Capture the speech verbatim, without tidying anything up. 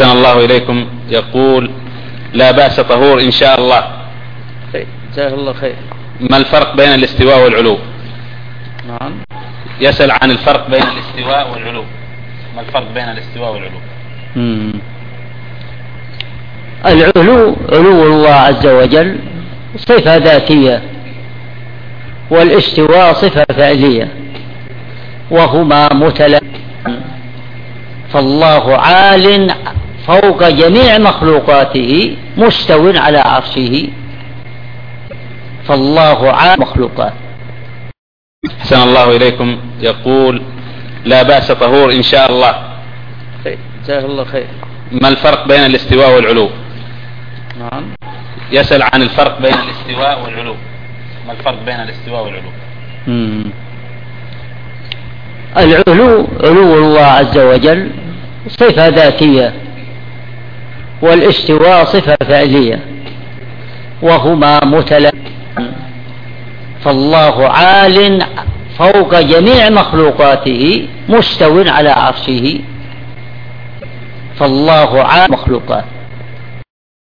أحسن الله إليكم. يقول: لا بأس طهور إن شاء الله. جزاك الله خير. ما الفرق بين الاستواء والعلو؟ نعم. يسأل عن الفرق بين الاستواء والعلو. ما الفرق بين الاستواء والعلو؟ مم. العلو علو الله عز وجل صفة ذاتية، والاستواء صفة فعلية، وهما متلازمان. فالله عال فوق جميع مخلوقاته مستو على عرشه، فالله عال مخلوقات. أحسن الله إليكم. يقول: لا بأس طهور إن شاء الله. جزاك الله خير. ما الفرق بين الاستواء والعلو؟ نعم. يسأل عن الفرق بين الاستواء والعلو. ما الفرق بين الاستواء والعلو؟ مم. العلو علو الله عز وجل صفة ذاتية، والاستواء صفة فعلية، وهما متلازمان. فالله عال فوق جميع مخلوقاته مستو على عرشه، فالله عال مخلوقات.